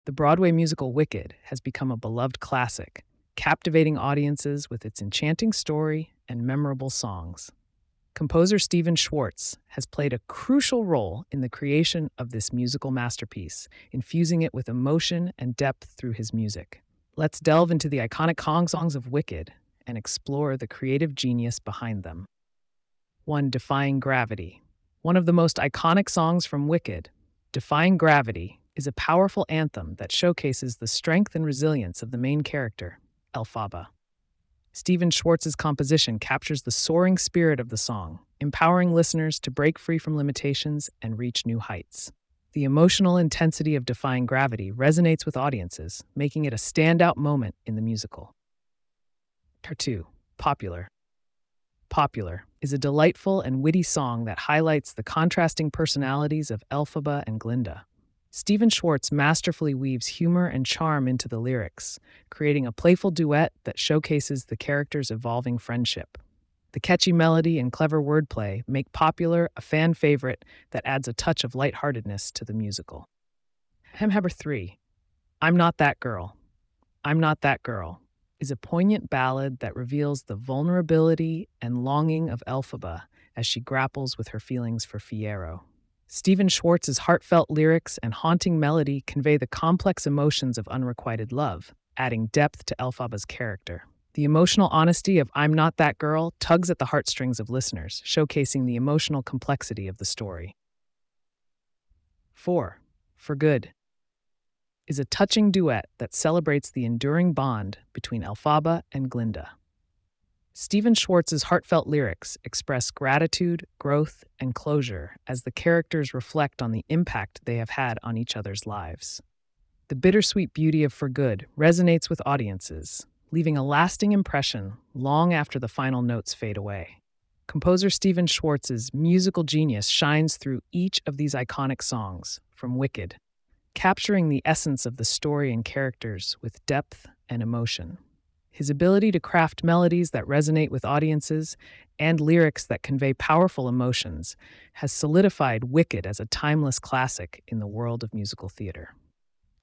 The Broadway musical Wicked has become a beloved classic, captivating audiences with its enchanting story and memorable songs. Composer Stephen Schwartz has played a crucial role in the creation of this musical masterpiece, infusing it with emotion and depth through his music. Let's delve into the iconic songs of Wicked and explore the creative genius behind them. 1. Defying Gravity. One of the most iconic songs from Wicked, Defying Gravity, is a powerful anthem that showcases the strength and resilience of the main character, Elphaba. Stephen Schwartz's composition captures the soaring spirit of the song, empowering listeners to break free from limitations and reach new heights. The emotional intensity of Defying Gravity resonates with audiences, making it a standout moment in the musical. 2. Popular. Popular is a delightful and witty song that highlights the contrasting personalities of Elphaba and Glinda. Stephen Schwartz masterfully weaves humor and charm into the lyrics, creating a playful duet that showcases the characters' evolving friendship. The catchy melody and clever wordplay make Popular a fan favorite that adds a touch of lightheartedness to the musical. 3. I'm Not That Girl. I'm Not That Girl is a poignant ballad that reveals the vulnerability and longing of Elphaba as she grapples with her feelings for Fiyero. Stephen Schwartz's heartfelt lyrics and haunting melody convey the complex emotions of unrequited love, adding depth to Elphaba's character. The emotional honesty of I'm Not That Girl tugs at the heartstrings of listeners, showcasing the emotional complexity of the story. 4. For Good is a touching duet that celebrates the enduring bond between Elphaba and Glinda. Stephen Schwartz's heartfelt lyrics express gratitude, growth, and closure as the characters reflect on the impact they have had on each other's lives. The bittersweet beauty of For Good resonates with audiences, leaving a lasting impression long after the final notes fade away. Composer Stephen Schwartz's musical genius shines through each of these iconic songs, from Wicked, capturing the essence of the story and characters with depth and emotion. His ability to craft melodies that resonate with audiences and lyrics that convey powerful emotions has solidified Wicked as a timeless classic in the world of musical theater.